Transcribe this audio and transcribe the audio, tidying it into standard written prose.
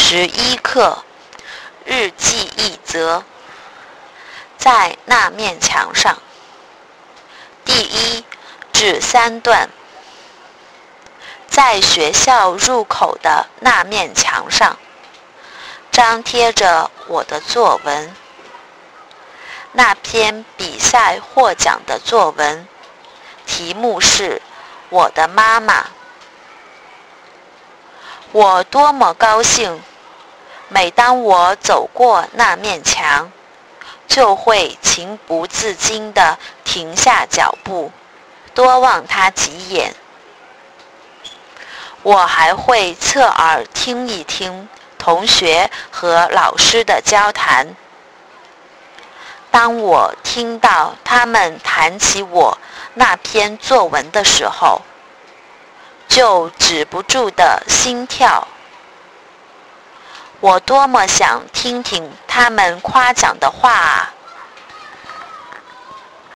11课，日记一则。在那面墙上，第1至3段。在学校入口的那面墙上，张贴着我的作文。那篇比赛获奖的作文，题目是我的妈妈。我多么高兴，每当我走过那面墙，就会情不自禁地停下脚步，多望它几眼。我还会侧耳听一听同学和老师的交谈。当我听到他们谈起我那篇作文的时候，就止不住的心跳。我多么想听听他们夸奖的话啊！